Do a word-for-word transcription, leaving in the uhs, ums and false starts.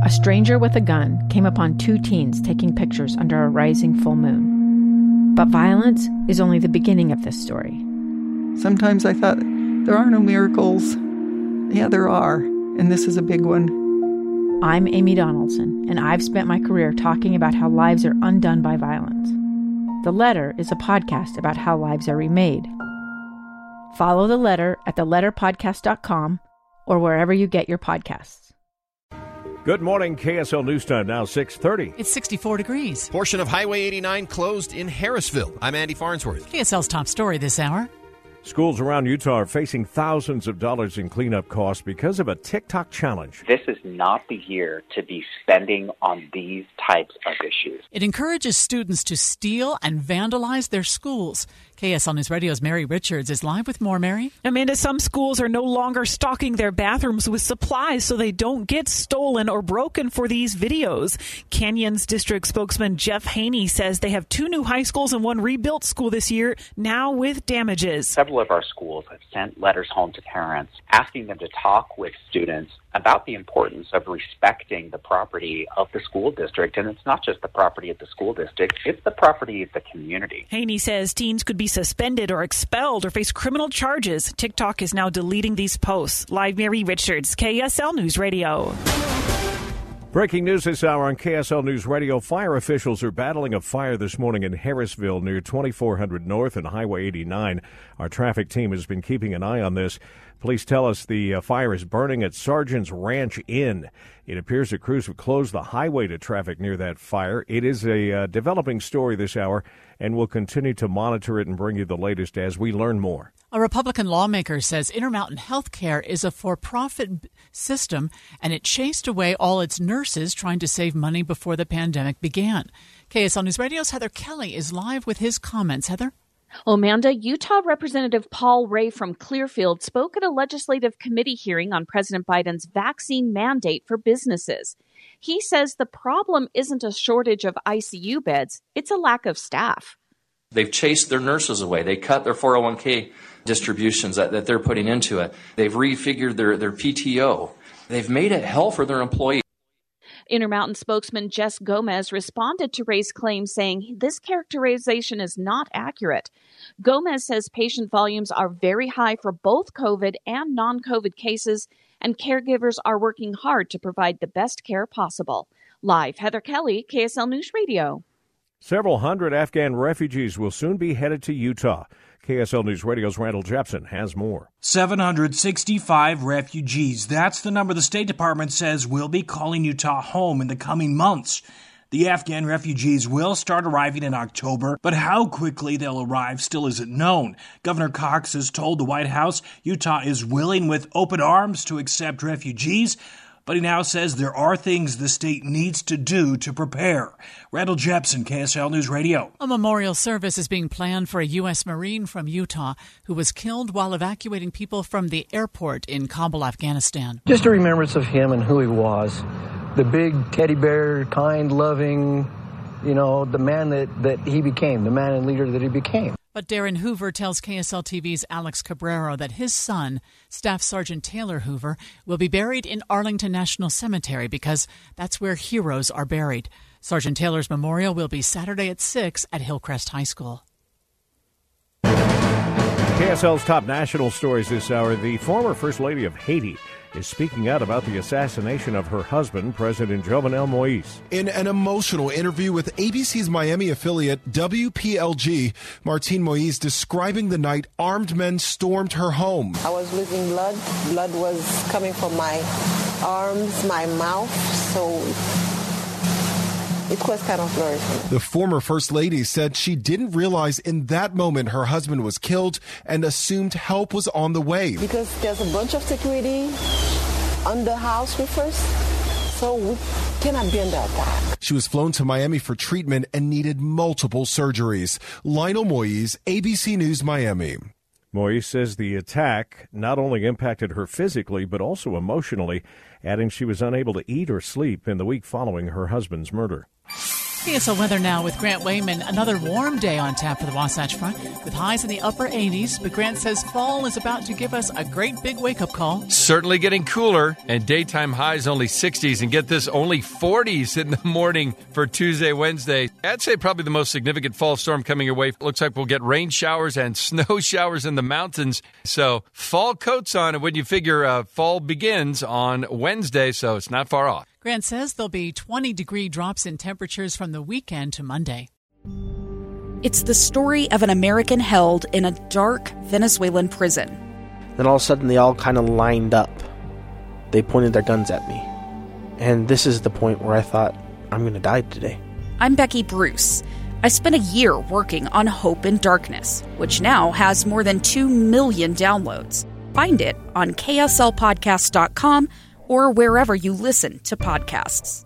a stranger with a gun came upon two teens taking pictures under a rising full moon. But violence is only the beginning of this story. Sometimes I thought, there are no miracles. Yeah, there are, and this is a big one. I'm Amy Donaldson, and I've spent my career talking about how lives are undone by violence. The Letter is a podcast about how lives are remade. Follow The Letter at the letter podcast dot com or wherever you get your podcasts. Good morning, K S L News Time, now six thirty. It's sixty-four degrees. Portion of Highway eighty-nine closed in Harrisville. I'm Andy Farnsworth. K S L's top story this hour. Schools around Utah are facing thousands of dollars in cleanup costs because of a TikTok challenge. This is not the year to be spending on these types of issues. It encourages students to steal and vandalize their schools. K S L News Radio's Mary Richards is live with more. Mary? Amanda, some schools are no longer stocking their bathrooms with supplies so they don't get stolen or broken for these videos. Canyons District spokesman Jeff Haney says they have two new high schools and one rebuilt school this year, now with damages. Several of our schools have sent letters home to parents asking them to talk with students about the importance of respecting the property of the school district. And it's not just the property of the school district, it's the property of the community. Haney says teens could be suspended or expelled or face criminal charges. TikTok is now deleting these posts. Live Mary Richards, K S L News Radio. Breaking news this hour on K S L News Radio. Fire officials are battling a fire this morning in Harrisville near twenty-four hundred North and Highway eighty-nine. Our traffic team has been keeping an eye on this. Police tell us the uh, fire is burning at Sergeant's Ranch Inn. It appears that crews have closed the highway to traffic near that fire. It is a uh, developing story this hour, and we'll continue to monitor it and bring you the latest as we learn more. A Republican lawmaker says Intermountain Healthcare is a for-profit system, and it chased away all its nurses trying to save money before the pandemic began. K S L News Radio's Heather Kelly is live with his comments. Heather? Amanda, Utah Representative Paul Ray from Clearfield spoke at a legislative committee hearing on President Biden's vaccine mandate for businesses. He says the problem isn't a shortage of I C U beds, it's a lack of staff. They've chased their nurses away. They cut their four oh one k distributions that, that they're putting into it. They've refigured their, their P T O. They've made it hell for their employees. Intermountain spokesman Jess Gomez responded to Ray's claim, saying this characterization is not accurate. Gomez says patient volumes are very high for both COVID and non-COVID cases, and caregivers are working hard to provide the best care possible. Live, Heather Kelly, K S L News Radio. Several hundred Afghan refugees will soon be headed to Utah. K S L News Radio's Randall Jepson has more. seven hundred sixty-five refugees. That's the number the State Department says will be calling Utah home in the coming months. The Afghan refugees will start arriving in October, but how quickly they'll arrive still isn't known. Governor Cox has told the White House Utah is willing with open arms to accept refugees, but he now says there are things the state needs to do to prepare. Randall Jepson, K S L News Radio. A memorial service is being planned for a U S Marine from Utah who was killed while evacuating people from the airport in Kabul, Afghanistan. Just a remembrance of him and who he was. The big teddy bear, kind, loving, you know, the man that, that he became, the man and leader that he became. But Darren Hoover tells K S L T V's Alex Cabrero that his son, Staff Sergeant Taylor Hoover, will be buried in Arlington National Cemetery because that's where heroes are buried. Sergeant Taylor's memorial will be Saturday at six at Hillcrest High School. K S L's top national stories this hour. The former First Lady of Haiti is speaking out about the assassination of her husband, President Jovenel Moïse. In an emotional interview with A B C's Miami affiliate W P L G, Martine Moïse describing the night armed men stormed her home. I was losing blood. Blood was coming from my arms, my mouth, so it was kind of blurry. The former First Lady said she didn't realize in that moment her husband was killed and assumed help was on the way. Because there's a bunch of security on the house with us, so we cannot be under attack. She was flown to Miami for treatment and needed multiple surgeries. Lionel Moïse, A B C News, Miami. Moïse says the attack not only impacted her physically but also emotionally, adding she was unable to eat or sleep in the week following her husband's murder. K S L weather now with Grant Wayman. Another warm day on tap for the Wasatch Front with highs in the upper eighties. But Grant says fall is about to give us a great big wake-up call. Certainly getting cooler, and daytime highs only sixties. And get this, only forties in the morning for Tuesday, Wednesday. I'd say probably the most significant fall storm coming your way. Looks like we'll get rain showers and snow showers in the mountains. So fall coats on when you figure uh, fall begins on Wednesday, so it's not far off. Grant says there'll be twenty-degree drops in temperatures from the weekend to Monday. It's the story of an American held in a dark Venezuelan prison. Then all of a sudden, they all kind of lined up. They pointed their guns at me. And this is the point where I thought, I'm going to die today. I'm Becky Bruce. I spent a year working on Hope in Darkness, which now has more than two million downloads. Find it on K S L podcast dot com or wherever you listen to podcasts.